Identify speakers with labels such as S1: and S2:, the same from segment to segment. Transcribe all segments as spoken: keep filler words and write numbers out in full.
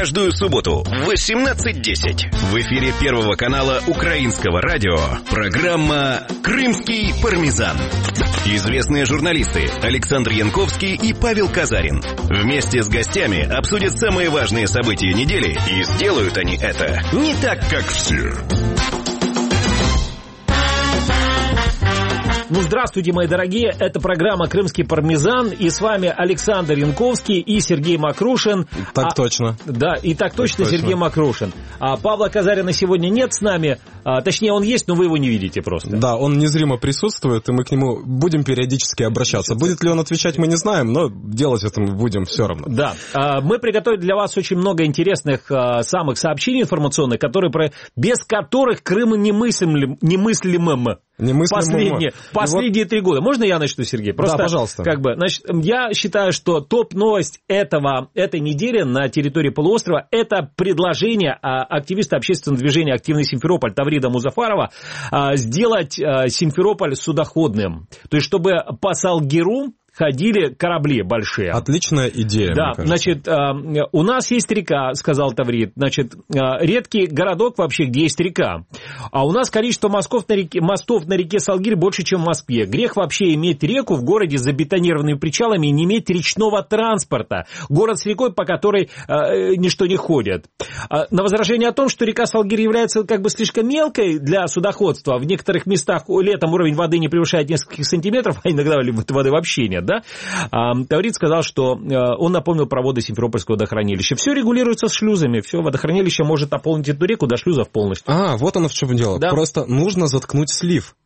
S1: Каждую субботу в восемнадцать десять в эфире Первого канала Украинского радио программа «Крымский пармезан». Известные журналисты Александр Янковский и Павел Казарин вместе с гостями обсудят самые важные события недели, и сделают они это не так, как все.
S2: Ну, здравствуйте, мои дорогие, это программа «Крымский пармезан», и с вами Александр Янковский и Сергей Макрушин.
S3: Так
S2: а,
S3: точно.
S2: Да, и так, так точно,
S3: точно
S2: Сергей Макрушин. А Павла Казарина сегодня нет с нами, а, точнее, он есть, но вы его не видите просто.
S3: Да, он незримо присутствует, и мы к нему будем периодически обращаться. Будет ли он отвечать, мы не знаем, но делать это мы будем все равно.
S2: Да, а, мы приготовили для вас очень много интересных а, самых сообщений информационных, которые, про... без которых Крым немыслим... немыслимым. Последние, последние вот... три года. Можно я начну, Сергей? Просто,
S3: да, пожалуйста.
S2: Как бы, значит, я считаю, что топ-новость этого, этой недели на территории полуострова – это предложение активиста общественного движения «Активный Симферополь» Таврида Музафарова сделать Симферополь судоходным. То есть, чтобы по Салгиру ходили корабли большие.
S3: Отличная идея,
S2: да,
S3: мне кажется.
S2: Значит, у нас есть река, сказал Таврид. Значит, редкий городок вообще, где есть река. А у нас количество мостов на реке, мостов на реке Салгир больше, чем в Москве. Грех вообще иметь реку в городе с забетонированными причалами и не иметь речного транспорта. Город с рекой, по которой э, ничто не ходит. На возражение о том, что река Салгир является как бы слишком мелкой для судоходства, в некоторых местах летом уровень воды не превышает нескольких сантиметров, а иногда воды вообще нет. Да? Таврид сказал, что он напомнил про воды Симферопольского водохранилища. Все регулируется с шлюзами, все, водохранилище может наполнить эту реку до шлюзов полностью.
S3: А, вот оно в чем дело. Да. Просто нужно заткнуть слив.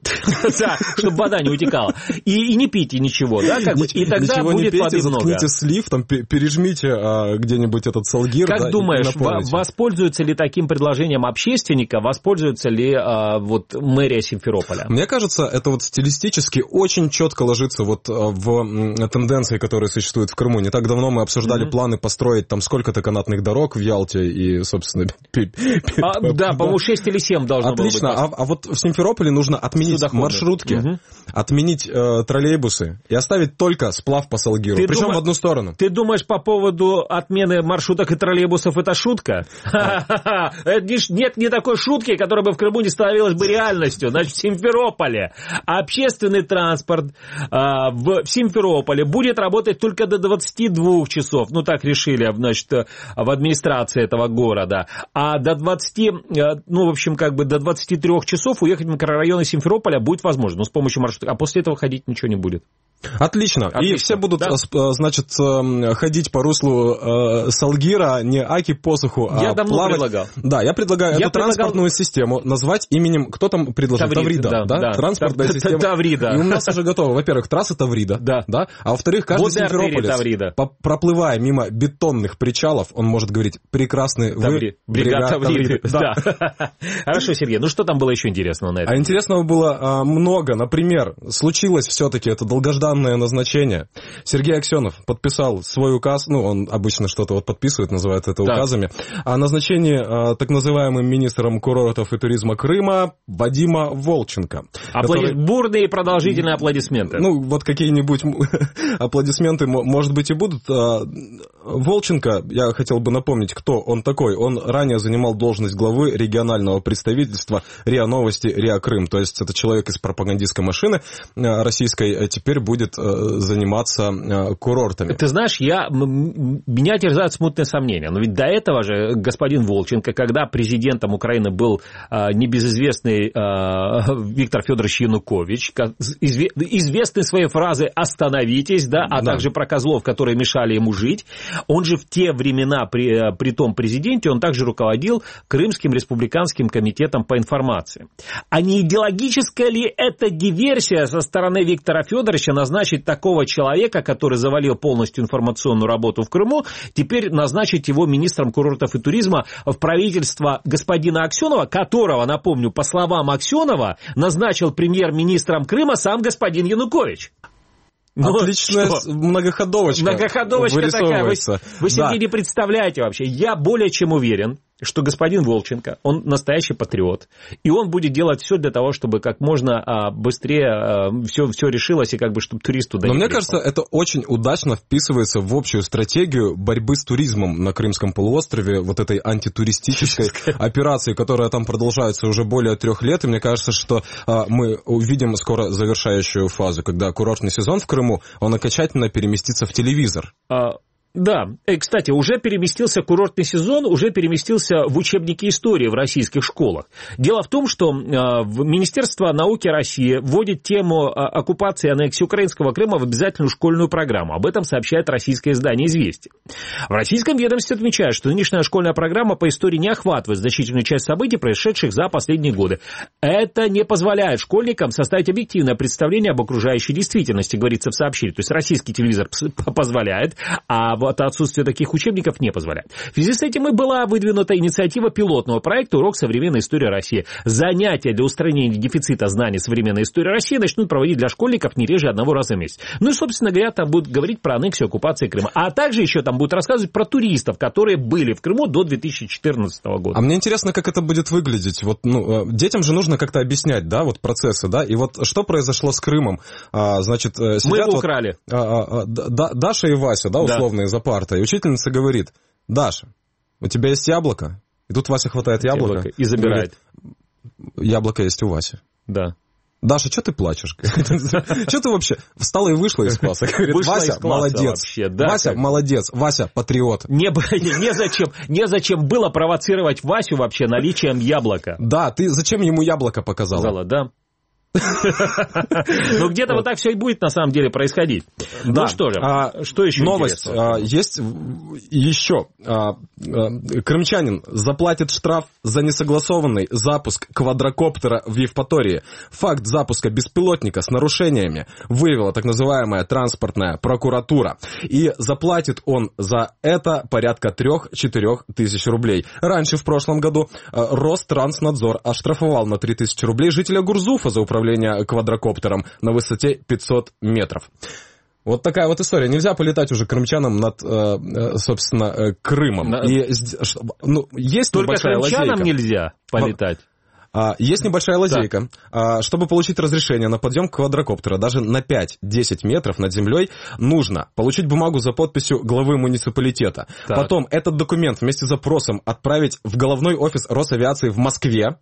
S2: Да, чтобы вода не утекала. И, и не пейте ничего, да, как бы, и тогда
S3: ничего
S2: будет
S3: не пейте,
S2: воды много.
S3: Заткните слив, там, пережмите а, где-нибудь этот Салгир.
S2: Как
S3: да,
S2: думаешь, воспользуется ли таким предложением общественника, воспользуется ли а, вот мэрия Симферополя?
S3: Мне кажется, это вот стилистически очень четко ложится вот в тенденции, которые существуют в Крыму. Не так давно мы обсуждали mm-hmm. планы построить там сколько-то канатных дорог в Ялте и, собственно...
S2: А, да, по-моему, шесть или семь должно было быть.
S3: Отлично, а, а вот в Симферополе нужно отменить маршрутки, угу. отменить э, троллейбусы и оставить только сплав по Салгиру. Ты Причем дум... в одну сторону.
S2: Ты думаешь, по поводу отмены маршруток и троллейбусов это шутка? Нет ни такой шутки, которая бы в Крыму не становилась бы реальностью. Значит, в Симферополе общественный транспорт в Симферополе будет работать только до двадцати двух часов. Ну, так решили, значит, в администрации этого города. А до двадцати, ну, в общем, как бы до двадцати трёх часов уехать в микрорайоны Симферополя будет возможно, но с помощью маршрута. А после этого ходить ничего не будет.
S3: Отлично. Отлично. И все будут, да? значит, ходить по руслу э, Салгира, не аки посуху, а
S2: я давно
S3: плавать.
S2: предлагал.
S3: Да, я предлагаю я
S2: эту
S3: предлагал... транспортную систему назвать именем, кто там предложил?
S2: Таврид,
S3: Таврида,
S2: да,
S3: да?
S2: да.
S3: Транспортная система.
S2: Таврида.
S3: И у нас уже готово. Во-первых, трасса Таврида,
S2: да.
S3: да? А во-вторых, каждый симферополец, проплывая мимо бетонных причалов, он может говорить прекрасный
S2: Таври...
S3: вы...
S2: Бригада Тавриды. Да. Да. Хорошо, Сергей, ну что там было еще интересного на этом?
S3: А интересного было а, много. Например, случилось все-таки это долгожданное назначение. Сергей Аксенов подписал свой указ, ну, он обычно что-то вот подписывает, называют это указами, да. о назначении а, так называемым министром курортов и туризма Крыма Вадима Волченко.
S2: Аплоди...
S3: Который...
S2: Бурные и продолжительные аплодисменты.
S3: Ну, вот какие-нибудь аплодисменты, может быть, и будут. Волченко, я хотел бы напомнить, кто он такой. Он ранее занимал должность главы регионального представительства РИА Новости, РИА Крым. То есть это человек из пропагандистской машины российской, теперь будет заниматься курортами.
S2: Ты знаешь, я, меня терзают смутные сомнения. Но ведь до этого же господин Волченко, когда президентом Украины был а, небезызвестный а, Виктор Федорович Янукович, изве, известный своей фразой «остановитесь», да, а да. также про козлов, которые мешали ему жить, он же в те времена при, при том президенте, он также руководил Крымским республиканским комитетом по информации. А не идеологическая ли это диверсия со стороны Виктора Федоровича назначить такого человека, который завалил полностью информационную работу в Крыму, теперь назначить его министром курортов и туризма в правительство господина Аксенова, которого, напомню, по словам Аксенова, назначил премьер-министром Крыма сам господин Янукович.
S3: Ну, отличная что? многоходовочка.
S2: Многоходовочка такая. Вы, вы себе да. не представляете вообще. Я более чем уверен, что господин Волченко, он настоящий патриот, и он будет делать все для того, чтобы как можно а, быстрее а, все, все решилось, и как бы, чтобы турист туда
S3: Но
S2: не
S3: мне
S2: приехал.
S3: кажется, это очень удачно вписывается в общую стратегию борьбы с туризмом на Крымском полуострове, вот этой антитуристической операции, которая там продолжается уже более трех лет, и мне кажется, что а, мы увидим скоро завершающую фазу, когда курортный сезон в Крыму, он окончательно переместится в телевизор.
S2: А... Да, и, кстати, уже переместился курортный сезон, уже переместился в учебники истории в российских школах. Дело в том, что э, Министерство науки России вводит тему э, оккупации и аннексии украинского Крыма в обязательную школьную программу. Об этом сообщает российское издание «Известия». В российском ведомстве отмечают, что нынешняя школьная программа по истории не охватывает значительную часть событий, происшедших за последние годы. Это не позволяет школьникам составить объективное представление об окружающей действительности, говорится в сообщении. То есть российский телевизор позволяет, а вот отсутствие таких учебников не позволяет. В связи с этим и была выдвинута инициатива пилотного проекта «Урок современной истории России». Занятия для устранения дефицита знаний современной истории России начнут проводить для школьников не реже одного раза в месяц. Ну и, собственно говоря, там будут говорить про аннексию, оккупацию Крыма. А также еще там будут рассказывать про туристов, которые были в Крыму до две тысячи четырнадцатого года.
S3: А мне интересно, как это будет выглядеть. Вот, ну, детям же нужно как-то объяснять, да, вот процессы, да, и вот что произошло с Крымом? А, значит, сидят
S2: Мы его
S3: вот,
S2: украли.
S3: А, а, а, да, Даша и Вася, да, условные, да. За партой. И учительница говорит: Даша, у тебя есть яблоко? И тут Вася хватает яблоко. яблоко
S2: и забирает.
S3: Говорит, яблоко есть у Васи.
S2: Да.
S3: Даша, что ты плачешь? Что ты вообще встала и вышла из класса? Говорит, Вася, молодец. Вася, молодец. Вася, патриот.
S2: Незачем, незачем было провоцировать Васю вообще наличием яблока.
S3: Да, ты зачем ему яблоко показала?
S2: Сказала, да. Ну, где-то вот так все и будет на самом деле происходить.
S3: Да.
S2: Ну что же,
S3: а,
S2: что еще
S3: новость. А, есть еще. А, а, крымчанин заплатит штраф за несогласованный запуск квадрокоптера в Евпатории. Факт запуска беспилотника с нарушениями выявила так называемая транспортная прокуратура. И заплатит он за это порядка трех-четырех тысяч рублей. Раньше, в прошлом году, Ространснадзор оштрафовал на три тысячи рублей жителя Гурзуфа за управление квадрокоптером на высоте пятьсот метров. Вот такая вот история. Нельзя полетать уже крымчанам над, собственно, Крымом.
S2: На...
S3: И, ну, есть
S2: Только
S3: небольшая
S2: крымчанам
S3: лазейка.
S2: Нельзя полетать.
S3: Есть небольшая лазейка. Так. Чтобы получить разрешение на подъем квадрокоптера даже на пять-десять метров над землей, нужно получить бумагу за подписью главы муниципалитета. Так. Потом этот документ вместе с запросом отправить в головной офис Росавиации в Москве.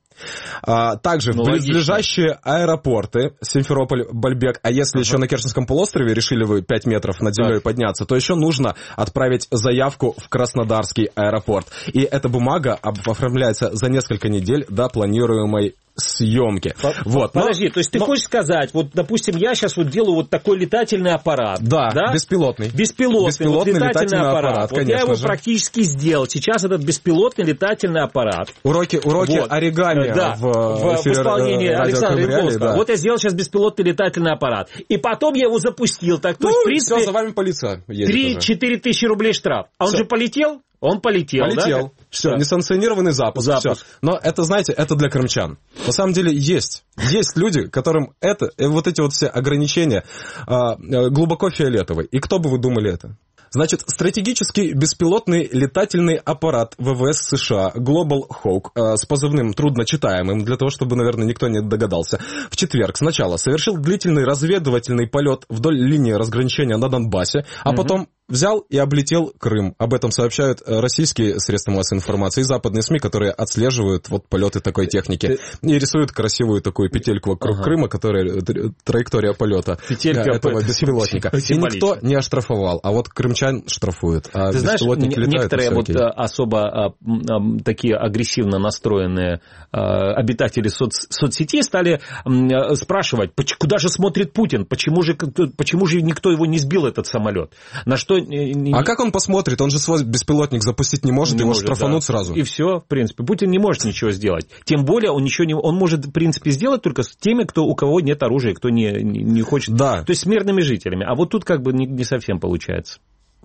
S3: Также ну, в близлежащие логично. Аэропорты Симферополь, Бальбек. А если ага. еще на Керченском полуострове решили вы пять метров над землей так. подняться, то еще нужно отправить заявку в Краснодарский аэропорт. И эта бумага оформляется за несколько недель до планируемого съемки. Вот.
S2: Подожди,
S3: но,
S2: то есть ты
S3: но...
S2: хочешь сказать, вот, допустим, я сейчас вот делаю вот такой летательный аппарат.
S3: Да, да? беспилотный.
S2: Беспилотный,
S3: беспилотный
S2: вот летательный, летательный аппарат.
S3: аппарат,
S2: вот
S3: конечно
S2: я его
S3: же.
S2: практически сделал. Сейчас этот беспилотный летательный аппарат.
S3: Уроки, уроки вот. оригами
S2: да.
S3: в,
S2: в, в исполнении Александра Янковского. Да. Вот я сделал сейчас беспилотный летательный аппарат. И потом я его запустил. Так, то
S3: ну,
S2: есть, в принципе,
S3: все, за вами полиция едет
S2: три-четыре тысячи рублей штраф. А он
S3: все.
S2: же полетел? Он полетел,
S3: полетел.
S2: Да?
S3: Все, да. Несанкционированный запуск.
S2: запуск.
S3: Все. Но это, знаете, это для крымчан. На самом деле есть. Есть люди, которым это, вот эти вот все ограничения глубоко фиолетовые. И кто бы вы думали это? Значит, стратегический беспилотный летательный аппарат ВВС США Global Hawk э, с позывным трудночитаемым, для того, чтобы, наверное, никто не догадался, в четверг сначала совершил длительный разведывательный полет вдоль линии разграничения на Донбассе, а угу. потом взял и облетел Крым. Об этом сообщают российские средства массовой информации и западные СМИ, которые отслеживают вот полеты такой техники и рисуют красивую такую петельку вокруг ага. Крыма, которая траектория полета Петелька этого по... беспилотника. И никто не оштрафовал, а вот крымчан штрафуют. А
S2: ты знаешь, некоторые вот особо а, а, такие агрессивно настроенные а, обитатели соц... соцсетей стали а, спрашивать, куда же смотрит Путин, почему же, почему же никто его не сбил, этот самолет? На что
S3: А как он посмотрит? Он же свой беспилотник запустить не может, не его может, штрафанут да. сразу.
S2: И все, в принципе. Путин не может ничего сделать. Тем более, он ничего не... Он может, в принципе, сделать только с теми, кто, у кого нет оружия, кто не, не, не хочет...
S3: Да.
S2: То есть с мирными жителями. А вот тут как бы не, не совсем получается.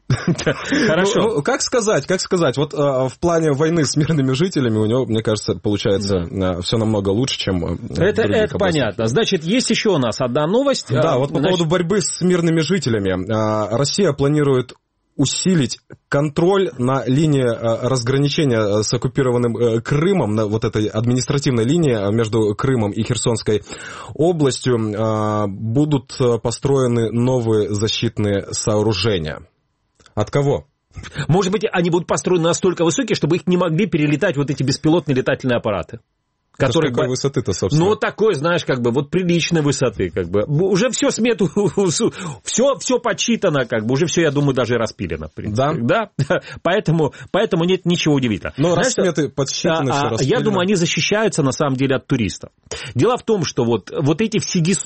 S2: Хорошо.
S3: Ну, как сказать, как сказать, вот э, в плане войны с мирными жителями у него, мне кажется, получается да. э, все намного лучше, чем э,
S2: это, это понятно. Значит, есть еще у нас одна новость.
S3: Да,
S2: а,
S3: вот по
S2: значит...
S3: поводу борьбы с мирными жителями. Э, Россия планирует усилить контроль на линии разграничения с оккупированным Крымом, на вот этой административной линии между Крымом и Херсонской областью, будут построены новые защитные сооружения. От кого?
S2: Может быть, они будут построены настолько высокие, чтобы их не могли перелетать вот эти беспилотные летательные аппараты.
S3: Которые, какой высоты-то, собственно?
S2: Ну, такой, знаешь, как бы, вот приличной высоты, как бы. Уже все смету, все, все подсчитано, как бы, уже все, я думаю, даже распилено, в принципе.
S3: Да?
S2: Да, поэтому, поэтому нет ничего удивительного.
S3: Но раз сметы подсчитаны, все распилено.
S2: Я думаю, они защищаются, на самом деле, от туристов. Дело в том, что вот, вот эти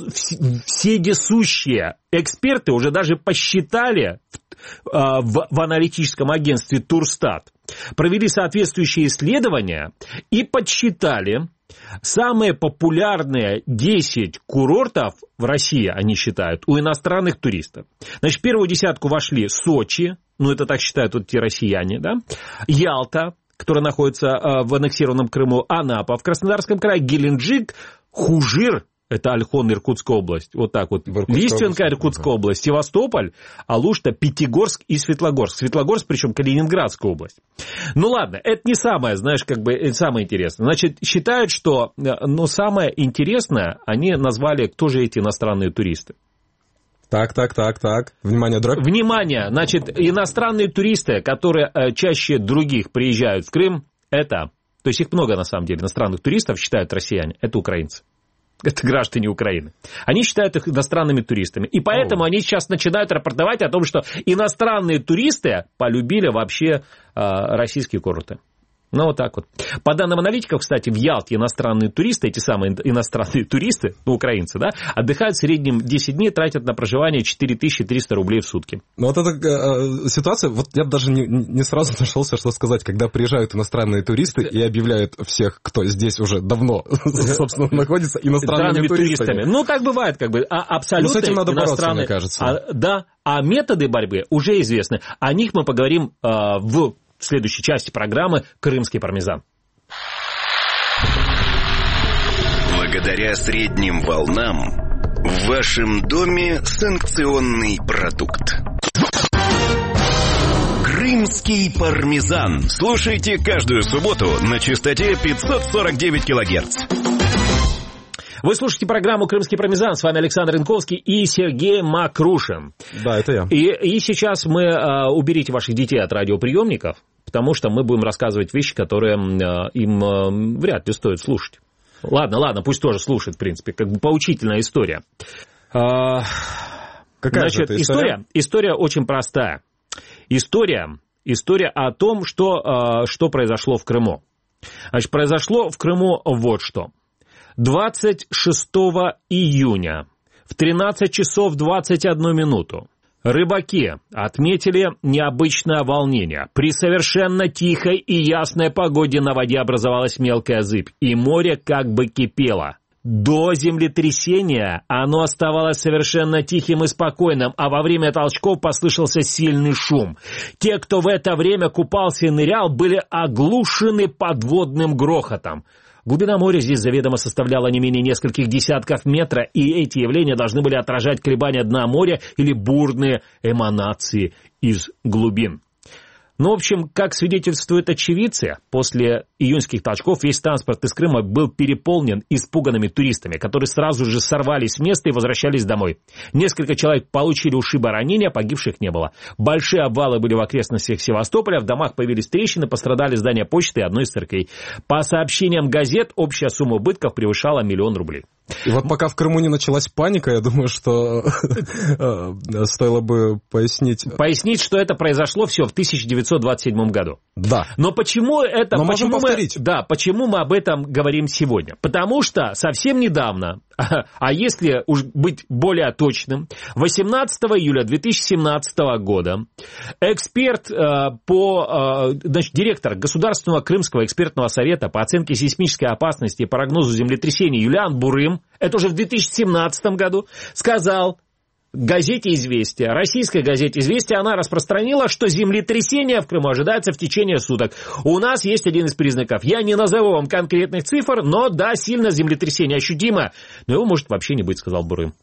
S2: вседесущие эксперты уже даже посчитали в, в аналитическом агентстве Турстат, провели соответствующие исследования и подсчитали самые популярные десять курортов в России, они считают, у иностранных туристов. Значит, в первую десятку вошли Сочи, ну это так считают вот те россияне, да, Ялта, которая находится в аннексированном Крыму, Анапа, в Краснодарском крае, Геленджик, Хужир, это Ольхон, Иркутская область, вот так вот, Лиственка, Иркутская область, Севастополь, Алушта, Пятигорск и Светлогорск. Светлогорск, причем Калининградская область. Ну ладно, это не самое, знаешь, как бы самое интересное. Значит, считают, что, ну, самое интересное, они назвали, кто же эти иностранные туристы.
S3: Так, так, так, так. Внимание, дробь.
S2: Внимание, значит, иностранные туристы, которые чаще других приезжают в Крым, это, то есть их много на самом деле, иностранных туристов, считают россияне, это украинцы. Это граждане Украины. Они считают их иностранными туристами. И поэтому О. они сейчас начинают рапортовать о том, что иностранные туристы полюбили вообще э, российские курорты. Ну, вот так вот. По данным аналитиков, кстати, в Ялте иностранные туристы, эти самые иностранные туристы, ну, украинцы, да, отдыхают в среднем десять дней, тратят на проживание четыре тысячи триста рублей в сутки.
S3: Ну, вот эта э, ситуация, вот я даже не, не сразу нашелся, что сказать, когда приезжают иностранные туристы и объявляют всех, кто здесь уже давно, собственно, находится, иностранными туристами.
S2: Ну, так бывает, как бы, абсолютно.
S3: Ну, с этим надо бороться, мне кажется.
S2: Да, а методы борьбы уже известны. О них мы поговорим в в следующей части программы «Крымский пармезан».
S1: Благодаря средним волнам в вашем доме санкционный продукт. Крымский пармезан. Слушайте каждую субботу на частоте пятьсот сорок девять килогерц.
S2: Вы слушаете программу «Крымский пармезан». С вами Александр Янковский и Сергей Макрушин.
S3: Да, это я.
S2: И, и сейчас мы... А, уберите ваших детей от радиоприемников, потому что мы будем рассказывать вещи, которые а, им а, вряд ли стоит слушать. Ладно, ладно, пусть тоже слушают, в принципе. Как бы поучительная история. А,
S3: Какая
S2: значит,
S3: же это история?
S2: история? История очень простая. История, история о том, что, а, что произошло в Крыму. Значит, произошло в Крыму вот что. двадцать шестого июня в тринадцать часов двадцать одну минуту рыбаки отметили необычное волнение. При совершенно тихой и ясной погоде на воде образовалась мелкая зыбь, и море как бы кипело. До землетрясения оно оставалось совершенно тихим и спокойным, а во время толчков послышался сильный шум. Те, кто в это время купался и нырял, были оглушены подводным грохотом. Глубина моря здесь заведомо составляла не менее нескольких десятков метров, и эти явления должны были отражать колебания дна моря или бурные эманации из глубин. Ну, в общем, как свидетельствуют очевидцы, после июньских толчков весь транспорт из Крыма был переполнен испуганными туристами, которые сразу же сорвались с места и возвращались домой. Несколько человек получили ушибы, ранения, погибших не было. Большие обвалы были в окрестностях Севастополя, в домах появились трещины, пострадали здания почты и одной из церквей. По сообщениям газет, общая сумма убытков превышала миллион рублей.
S3: И вот пока в Крыму не началась паника, я думаю, что стоило бы пояснить...
S2: Пояснить, что это произошло все в тысяча девятьсот двадцать седьмом году.
S3: Да.
S2: Но почему это...
S3: Но
S2: почему
S3: можем повторить.
S2: Мы, да, почему мы об этом говорим сегодня? Потому что совсем недавно, а если уж быть более точным, восемнадцатого июля две тысячи семнадцатого года эксперт по... Значит, директор Государственного Крымского экспертного совета по оценке сейсмической опасности и прогнозу землетрясений Юлиан Бурым, это уже в две тысячи семнадцатом году, сказал газете «Известия», российской газете «Известия», она распространила, что землетрясение в Крыму ожидается в течение суток. У нас есть один из признаков. Я не назову вам конкретных цифр, но да, сильно землетрясение ощутимо. Но его может вообще не быть, сказал Бурым.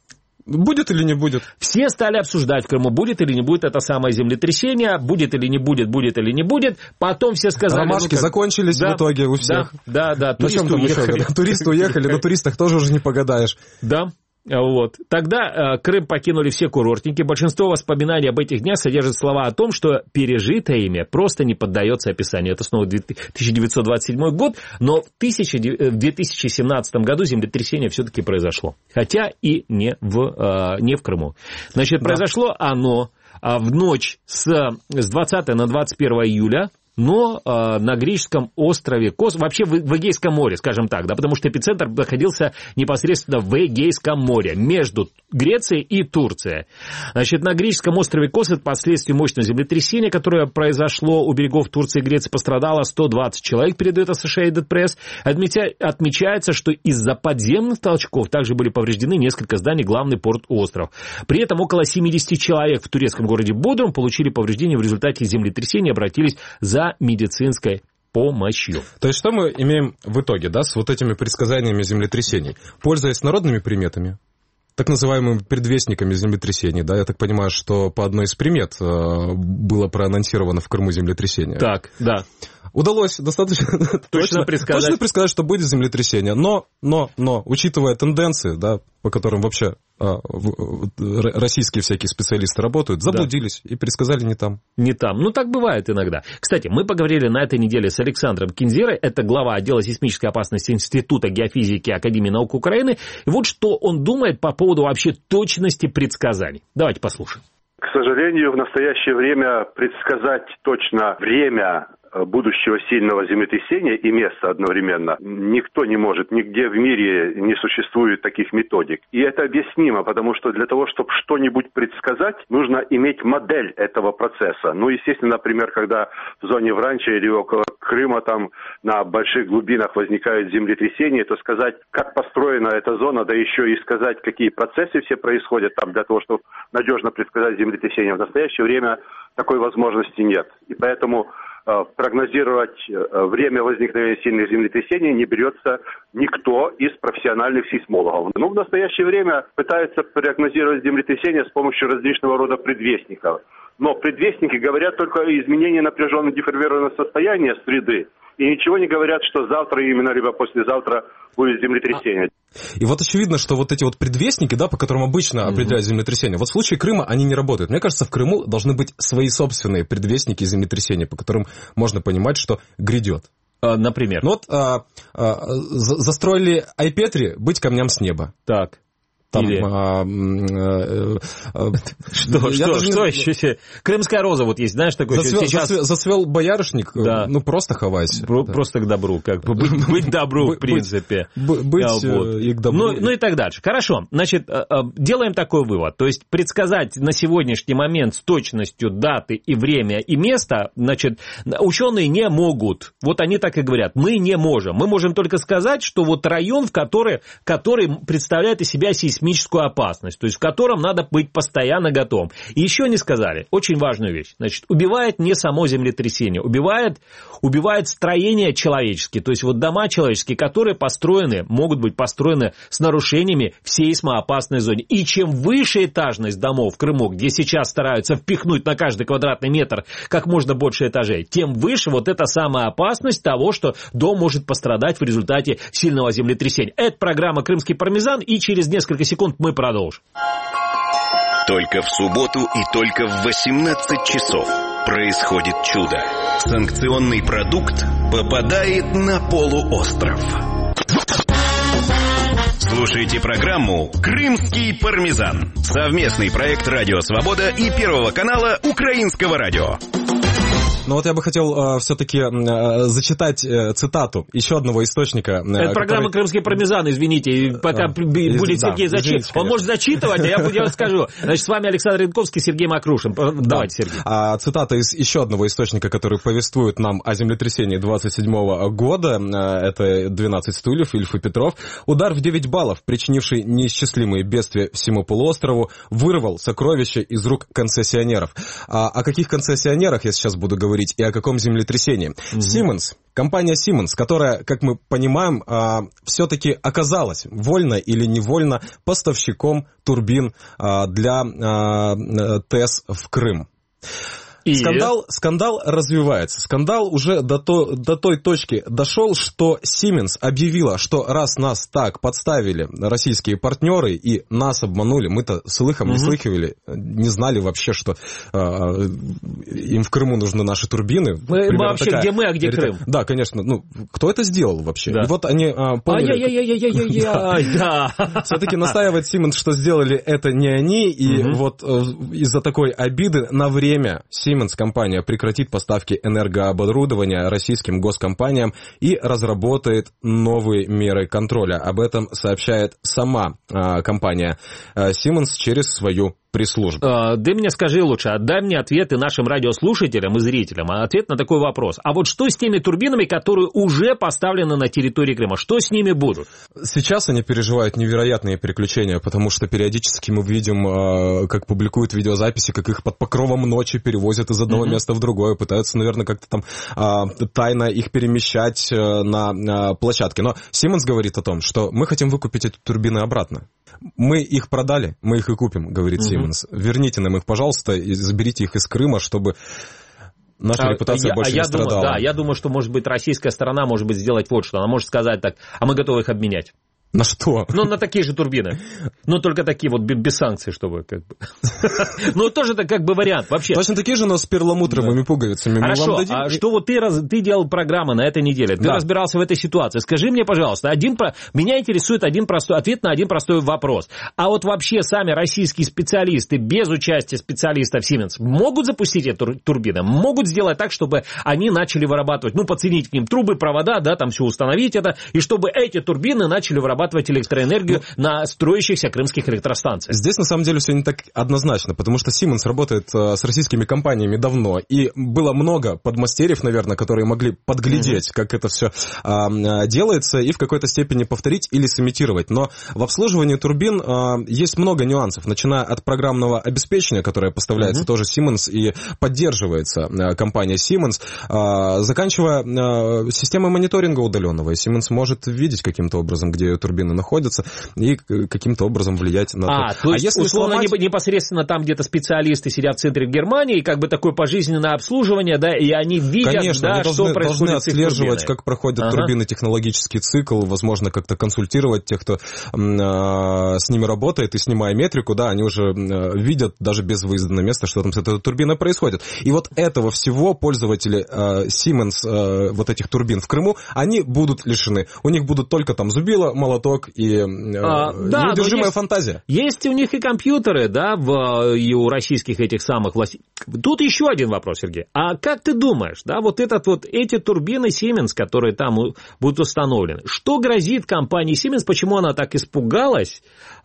S3: Будет или не будет?
S2: Все стали обсуждать в Крыму, будет или не будет это самое землетрясение, будет или не будет, будет или не будет. Потом все сказали...
S3: Ромашки ну, как... закончились да, в итоге у всех.
S2: Да, да, да. Туристы
S3: уехали. Туристы уехали, на туристах тоже уже не погадаешь.
S2: Да. Вот. Тогда э, Крым покинули все курортники. Большинство воспоминаний об этих днях содержит слова о том, что пережитое ими просто не поддается описанию. Это снова тысяча девятьсот двадцать седьмой год, но в, тысяча, в две тысячи семнадцатом году землетрясение все-таки произошло. Хотя и не в, э, не в Крыму. Значит, произошло да. оно э, в ночь с, с двадцатого на двадцать первое июля. Но э, на греческом острове Кос, вообще в, в Эгейском море, скажем так, да, потому что эпицентр находился непосредственно в Эгейском море, между Грецией и Турцией. Значит, на греческом острове Кос от последствий мощного землетрясения, которое произошло у берегов Турции и Греции, пострадало сто двадцать человек, передает Associated Press. Отметя... Отмечается, что из-за подземных толчков также были повреждены несколько зданий, главный порт остров. При этом около семьдесят человек в турецком городе Бодрум получили повреждения в результате землетрясения и обратились за медицинской помощью.
S3: То есть что мы имеем в итоге, да, с вот этими предсказаниями землетрясений? Пользуясь народными приметами, так называемыми предвестниками землетрясений, да, я так понимаю, что по одной из примет э, было проанонсировано в Крыму землетрясение.
S2: Так, да.
S3: Удалось достаточно точно,
S2: точно, предсказать.
S3: точно предсказать, что будет землетрясение. Но, но, но, учитывая тенденции, да, по которым вообще а, в, в, российские всякие специалисты работают, заблудились да. и предсказали не там.
S2: Не там. Ну, так бывает иногда. Кстати, мы поговорили на этой неделе с Александром Кинзерой, это глава отдела сейсмической опасности Института геофизики Академии наук Украины. И вот что он думает по поводу вообще точности предсказаний. Давайте послушаем.
S4: К сожалению, в настоящее время предсказать точно время будущего сильного землетрясения и место одновременно никто не может, нигде в мире не существует таких методик. И это объяснимо, потому что для того, чтобы что-нибудь предсказать, нужно иметь модель этого процесса. Ну, естественно, например, когда в зоне Вранча или около Крыма там на больших глубинах возникают землетрясения, то сказать, как построена эта зона, да еще и сказать, какие процессы все происходят там для того, чтобы надежно предсказать землетрясение, в настоящее время такой возможности нет. И поэтому прогнозировать время возникновения сильных землетрясений не берется никто из профессиональных сейсмологов. Ну, в настоящее время пытаются прогнозировать землетрясения с помощью различного рода предвестников. Но предвестники говорят только о изменении напряженного деформированного состояния среды. И ничего не говорят, что завтра именно, либо послезавтра будет землетрясение.
S3: И вот очевидно, что вот эти вот предвестники, да, по которым обычно mm-hmm. определяют землетрясение, вот в случае Крыма они не работают. Мне кажется, в Крыму должны быть свои собственные предвестники землетрясения, по которым можно понимать, что грядет.
S2: А, например?
S3: Ну вот а, а, застроили Айпетри быть камням с неба.
S2: Так.
S3: Там,
S2: Или...
S3: а, а, а,
S2: что, что, что не... еще? Крымская роза вот есть, знаешь, такой
S3: зацвел,
S2: сейчас...
S3: зацвел, зацвел боярышник,
S2: да.
S3: ну просто хавайся.
S2: Про,
S3: да.
S2: Просто к добру, как бы быть, быть добру, в принципе.
S3: Быть, быть а, вот. и к добру.
S2: Ну, ну и так дальше. Хорошо, значит, делаем такой вывод. То есть предсказать на сегодняшний момент с точностью даты и время и место, значит, ученые не могут. Вот они так и говорят, мы не можем. Мы можем только сказать, что вот район, в который, который представляет из себя сейсмическую сейсмическую опасность, то есть в котором надо быть постоянно готовым. И еще не сказали очень важную вещь. Значит, убивает не само землетрясение, убивает, убивает строения человеческие, то есть вот дома человеческие, которые построены, могут быть построены с нарушениями в сейсмоопасной зоне. И чем выше этажность домов в Крыму, где сейчас стараются впихнуть на каждый квадратный метр как можно больше этажей, тем выше вот эта самая опасность того, что дом может пострадать в результате сильного землетрясения. Это программа «Крымский пармезан», и через несколько секунд мы продолжим.
S1: Только в субботу и только в восемнадцать часов происходит чудо. Санкционный продукт попадает на полуостров. Слушайте программу «Крымский пармезан». Совместный проект «Радио Свобода» и Первого канала Украинского радио.
S3: Ну вот я бы хотел э, все-таки э, зачитать э, цитату еще одного источника. Э,
S2: Это который... программа «Крымский пармезан», извините, пока а, будет из... Сергей да, зачитывать. Он может зачитывать, а я, я скажу. Значит, с вами Александр Янковский, Сергей Макрушин. Давайте, Сергей.
S3: А, цитата из еще одного источника, который повествует нам о землетрясении двадцать седьмого года. Это «двенадцать стульев», Ильф и Петров. Удар в девять баллов, причинивший неисчислимые бедствия всему полуострову, вырвал сокровища из рук концессионеров. А, о каких концессионерах я сейчас буду говорить? говорить и о каком землетрясении. Mm-hmm. Siemens, компания Siemens, которая, как мы понимаем, все-таки оказалась вольно или невольно поставщиком турбин для ТЭС в Крым. И... Скандал, скандал развивается. Скандал уже до, то, до той точки дошел, что Siemens объявила, что раз нас так подставили российские партнеры и нас обманули, мы-то слыхом угу. не слыхивали, не знали вообще, что э, им в Крыму нужны наши турбины.
S2: Мы, вообще, такая... где мы, а где Крым?
S3: Да, конечно. Ну, кто это сделал вообще? Да. И вот они э, поняли... Все-таки настаивает Siemens, что сделали это не они, и вот из-за такой обиды на время Siemens компания прекратит поставки энергооборудования российским госкомпаниям и разработает новые меры контроля. Об этом сообщает сама э, компания э, Siemens через свою пресс-службу.
S2: Э, ты мне скажи лучше, отдай мне ответы нашим радиослушателям и зрителям, а ответ на такой вопрос. А вот что с теми турбинами, которые уже поставлены на территории Крыма? Что с ними будут?
S3: Сейчас они переживают невероятные приключения, потому что периодически мы видим, э, как публикуют видеозаписи, как их под покровом ночи перевозят из одного mm-hmm. места в другое, пытаются, наверное, как-то там э, тайно их перемещать э, на, на площадке. Но Siemens говорит о том, что мы хотим выкупить эти турбины обратно. Мы их продали, мы их и купим, говорит mm-hmm. Siemens. Верните нам их, пожалуйста, и заберите их из Крыма, чтобы наша а, репутация
S2: я,
S3: больше
S2: а
S3: не
S2: я
S3: страдала.
S2: Думаю, да, я думаю, что, может быть, российская сторона может быть сделать вот что. Она может сказать так, а мы готовы их обменять.
S3: На что?
S2: Ну, на такие же турбины. Ну, только такие вот без санкций, чтобы как бы... Ну, тоже это как бы вариант вообще.
S3: Точно такие же, но с перламутровыми пуговицами.
S2: Хорошо, а что вот ты ты делал программу на этой неделе, ты разбирался в этой ситуации. Скажи мне, пожалуйста, один меня интересует один простой ответ на один простой вопрос. А вот вообще сами российские специалисты, без участия специалистов Siemens, могут запустить эти турбины? Могут сделать так, чтобы они начали вырабатывать, ну, подсоединить к ним трубы, провода, да, там все установить это, и чтобы эти турбины начали вырабатывать электроэнергию ну, на строящихся крымских электростанциях.
S3: Здесь на самом деле все не так однозначно, потому что Siemens работает э, с российскими компаниями давно, и было много подмастерьев, наверное, которые могли подглядеть, mm-hmm. как это все э, делается, и в какой-то степени повторить или сымитировать. Но в обслуживании турбин э, есть много нюансов, начиная от программного обеспечения, которое поставляется mm-hmm. тоже Siemens и поддерживается э, компанией Siemens, э, заканчивая э, системой мониторинга удаленного. И Siemens может видеть каким-то образом, где турбины находятся, и каким-то образом влиять на
S2: а,
S3: то.
S2: то есть,
S3: а если
S2: условно,
S3: сломать...
S2: непосредственно там где-то специалисты сидят в центре Германии, и как бы такое пожизненное обслуживание, да, и они видят,
S3: Конечно,
S2: да,
S3: они должны,
S2: что происходит
S3: должны отслеживать, как проходят
S2: ага.
S3: турбины, технологический цикл, возможно, как-то консультировать тех, кто э, с ними работает, и снимая метрику, да, они уже э, видят, даже без выезда на место, что там с этой турбиной происходит. И вот этого всего пользователи э, Siemens, э, вот этих турбин в Крыму, они будут лишены. У них будут только там зубило, молоток, и э, а, да, неудержимая есть, фантазия.
S2: Есть у них и компьютеры, да, в, и у российских этих самых властей. Тут еще один вопрос, Сергей. А как ты думаешь, да, вот, этот, вот эти турбины Siemens, которые там будут установлены, что грозит компании Siemens, почему она так испугалась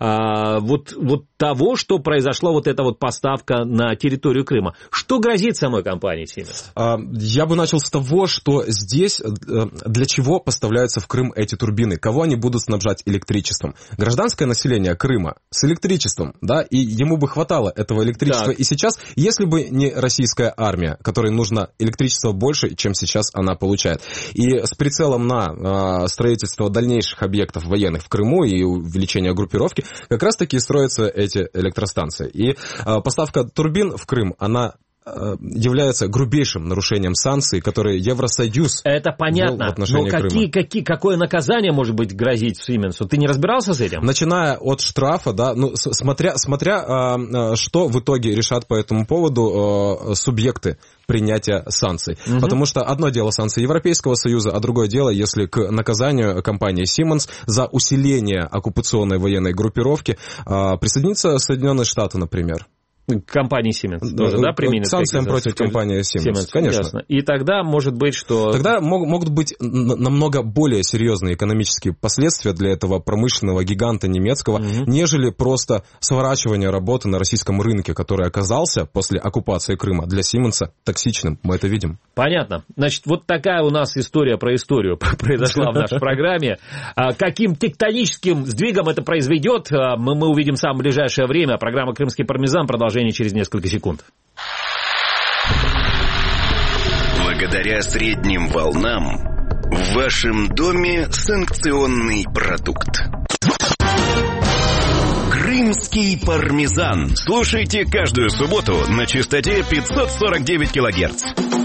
S2: а, вот, вот того, что произошла вот эта вот поставка на территорию Крыма? Что грозит самой компании Siemens?
S3: А, я бы начал с того, что здесь для чего поставляются в Крым эти турбины, кого они будут снабжать электричеством. Гражданское население Крыма с электричеством, да, и ему бы хватало этого электричества так. и сейчас, если бы не российская армия, которой нужно электричество больше, чем сейчас она получает. И с прицелом на э, строительство дальнейших объектов военных в Крыму и увеличение группировки как раз-таки строятся эти электростанции. И э, поставка турбин в Крым, она является грубейшим нарушением санкций, которые Евросоюз
S2: это понятно,
S3: ввел в отношении
S2: но какие, какие, какое наказание может быть грозить Siemens? Ты не разбирался с этим?
S3: Начиная от штрафа, да, ну, смотря, смотря что в итоге решат по этому поводу субъекты принятия санкций. Угу. Потому что одно дело санкции Европейского Союза, а другое дело, если к наказанию компании Siemens за усиление оккупационной военной группировки присоединятся Соединенные Штаты, например.
S2: Компании Siemens тоже, да, применят?
S3: Санкциям против компании Siemens, Siemens, конечно.
S2: Ясно. И тогда может быть, что...
S3: Тогда мог, могут быть намного более серьезные экономические последствия для этого промышленного гиганта немецкого, угу. нежели просто сворачивание работы на российском рынке, который оказался после оккупации Крыма для Siemens токсичным. Мы это видим.
S2: Понятно. Значит, вот такая у нас история про историю произошла в нашей программе. Каким тектоническим сдвигом это произведет, мы увидим в самое ближайшее время. Программа «Крымский пармезан» продолжается через несколько секунд.
S1: Благодаря средним волнам в вашем доме санкционный продукт. Крымский пармезан. Слушайте каждую субботу на частоте пятьсот сорок девять килогерц.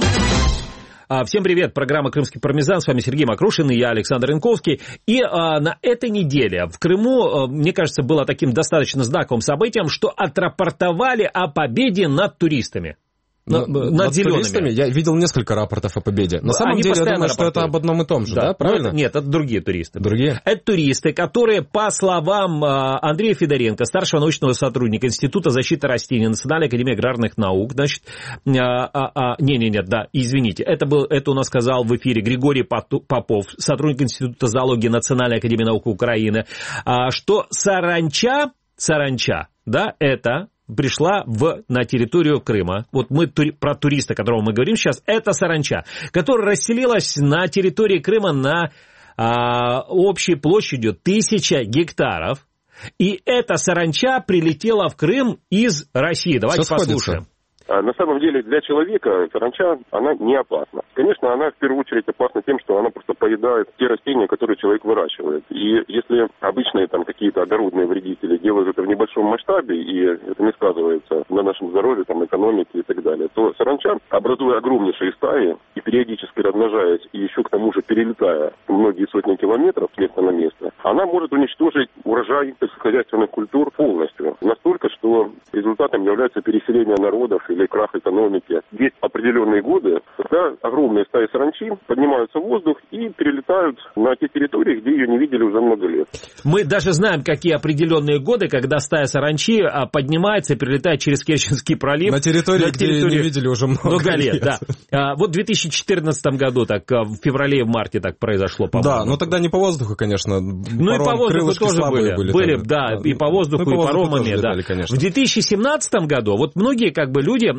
S2: Всем привет, программа «Крымский пармезан», с вами Сергей Макрушин и я, Александр Янковский. И а, на этой неделе в Крыму, а, мне кажется, было таким достаточно знаковым событием, что отрапортовали о победе над туристами.
S3: На, над, над зелеными. Я видел несколько рапортов о победе. На самом
S2: Они
S3: деле, я думаю,
S2: рапортуют.
S3: что это об одном и том же, да, да? Правильно?
S2: Это, нет, это другие туристы.
S3: Другие?
S2: Это туристы, которые, по словам Андрея Федоренко, старшего научного сотрудника Института защиты растений Национальной академии аграрных наук, значит, а, а, а, не-не-не, да, извините, это, был, это у нас сказал в эфире Григорий Попов, сотрудник Института зоологии Национальной академии наук Украины, а, что саранча, саранча, да, это... пришла в, на территорию Крыма. Вот мы тури, про туриста, о котором мы говорим сейчас, это саранча, которая расселилась на территории Крыма на а, общей площадью тысяча гектаров. И эта саранча прилетела в Крым из России. Давайте
S3: Все
S2: послушаем.
S3: сходится.
S5: На самом деле для человека саранча, она не опасна. Конечно, она в первую очередь опасна тем, что она просто поедает те растения, которые человек выращивает. И если обычные там какие-то огородные вредители делают это в небольшом масштабе, и это не сказывается на нашем здоровье, там, экономике и так далее, то саранча, образуя огромнейшие стаи и периодически размножаясь, и еще к тому же перелетая многие сотни километров с места на место, она может уничтожить урожай сельскохозяйственных культур полностью. Настолько, что результатом является переселение народов или крах экономики. Есть определенные годы, когда огромные стаи саранчи поднимаются в воздух и перелетают на те территории, где ее не видели уже много лет.
S2: Мы даже знаем, какие определенные годы, когда стая саранчи поднимается и перелетает через Керченский пролив.
S3: На территории, на территории где ее не видели уже много, много лет. лет.
S2: Да. Вот в две тысячи четырнадцатом году, так, в феврале и в марте так произошло, по-моему.
S3: Да, но тогда не по воздуху, конечно.
S2: Ну и по воздуху тоже были. Были, были да, и по воздуху, ну, и, и паромами. Да. Летали, в две тысячи семнадцатом году, вот многие как бы люди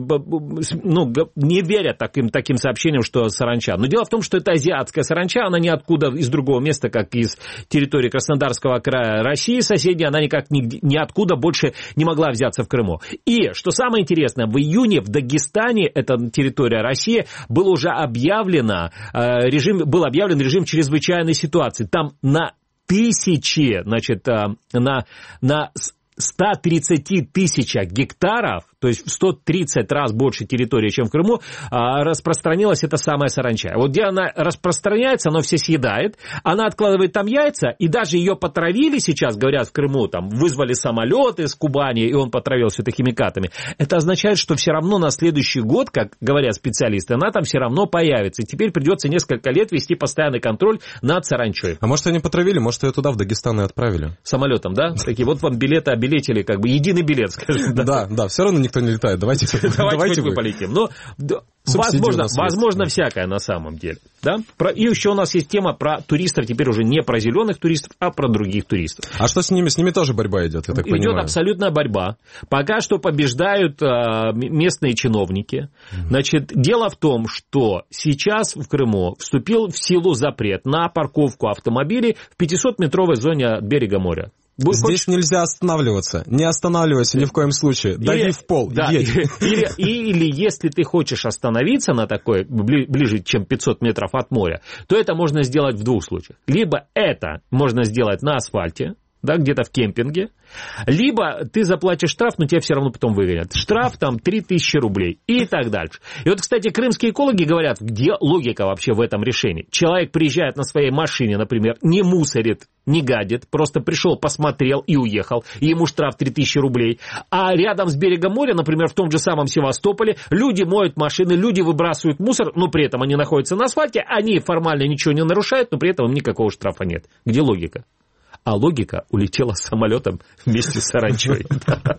S2: ну, не верят таким, таким сообщениям, что саранча. Но дело в том, что это азиатская саранча, она ниоткуда из другого места, как из территории Краснодарского края России соседней, она никак ни, ниоткуда больше не могла взяться в Крыму. И, что самое интересное, в июне в Дагестане, это территория России, был уже объявлено, режим, был объявлен режим чрезвычайной ситуации. Там на тысячи, значит, на, на ста тридцати тысячах гектаров, то есть в сто тридцать раз больше территории, чем в Крыму, распространилась эта самая саранча. Вот где она распространяется, она все съедает, она откладывает там яйца, и даже ее потравили сейчас, говорят, в Крыму, там, вызвали самолет из Кубани, и он потравил все это химикатами. Это означает, что все равно на следующий год, как говорят специалисты, она там все равно появится. И теперь придется несколько лет вести постоянный контроль над саранчой.
S3: А может, они потравили, может, ее туда, в Дагестан, и отправили?
S2: Самолетом, да? Такие, вот вам билеты, обилетили, как бы, единый билет, скажем.
S3: Да, да, все равно никто не летает. Давайте,
S2: давайте мы полетим. Но возможно, возможно всякое на самом деле. Да? Про, и еще у нас есть тема про туристов, теперь уже не про зеленых туристов, а про других туристов.
S3: А что с ними? С ними тоже борьба идет, я так понимаю.
S2: Идет абсолютная борьба. Пока что побеждают а, местные чиновники. Mm-hmm. Значит, дело в том, что сейчас в Крыму вступил в силу запрет на парковку автомобилей в пятисотметровой зоне от берега моря.
S3: Здесь хочешь... нельзя останавливаться. Не останавливайся ни в коем случае. Дави или, в пол, да, едь.
S2: Или, или если ты хочешь остановиться на такой, ближе, чем пятьсот метров от моря, то это можно сделать в двух случаях. Либо это можно сделать на асфальте, да, где-то в кемпинге, либо ты заплатишь штраф, но тебя все равно потом выгонят. Штраф там три тысячи рублей и так дальше. И вот, кстати, крымские экологи говорят, где логика вообще в этом решении. Человек приезжает на своей машине, например, не мусорит, не гадит, просто пришел, посмотрел и уехал, и ему штраф три тысячи рублей. А рядом с берегом моря, например, в том же самом Севастополе, люди моют машины, люди выбрасывают мусор, но при этом они находятся на асфальте, они формально ничего не нарушают, но при этом им никакого штрафа нет. Где логика? А логика улетела самолетом вместе с саранчой.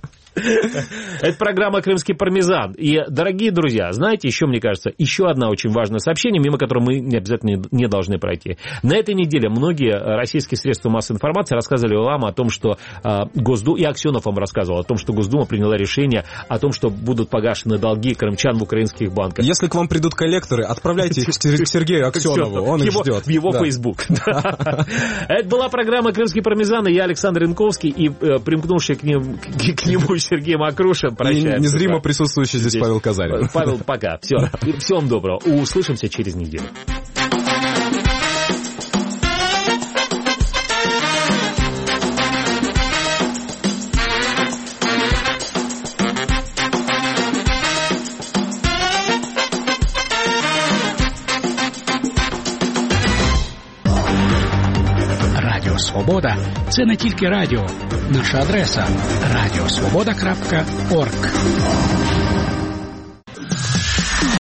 S2: Это программа «Крымский пармезан». И, дорогие друзья, знаете, еще, мне кажется, еще одно очень важное сообщение, мимо которого мы не обязательно не должны пройти. На этой неделе многие российские средства массовой информации рассказывали вам о том, что Госдума, и Аксенов вам рассказывал о том, что Госдума приняла решение о том, что будут погашены долги крымчан в украинских банках.
S3: Если к вам придут коллекторы, отправляйте их к Сергею Аксенову, он их ждет.
S2: В его Facebook. Это была программа «Крымский Крымский пармезан, и я, Александр Янковский, и э, примкнувший к, ним, к, к нему Сергей Макрушин. Прощаемся.
S3: Незримо присутствующий здесь, здесь Павел Казарин.
S2: Павел, пока. Все. Всего вам доброго. Услышимся через неделю.
S6: Свобода – це не тільки радіо. Наша адреса – радіосвобода крапка орг.